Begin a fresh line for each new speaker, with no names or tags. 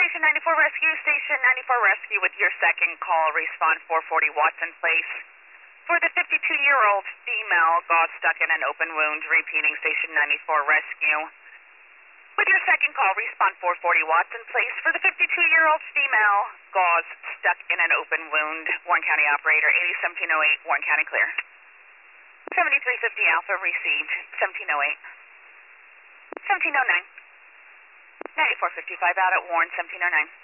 Station 94 Rescue. Station 94 Rescue with your second call. Respond 440 Watson Place. For the 52-year-old female got stuck in an open wound. Repeating Station 94 Rescue. With your second call, respond 440 Watson Place. For the 52-year-old female got stuck in an open wound. Warren County operator 801708. Warren County clear. 7350 Alpha received. 1708. 1709. 9455 out at Warren 1709.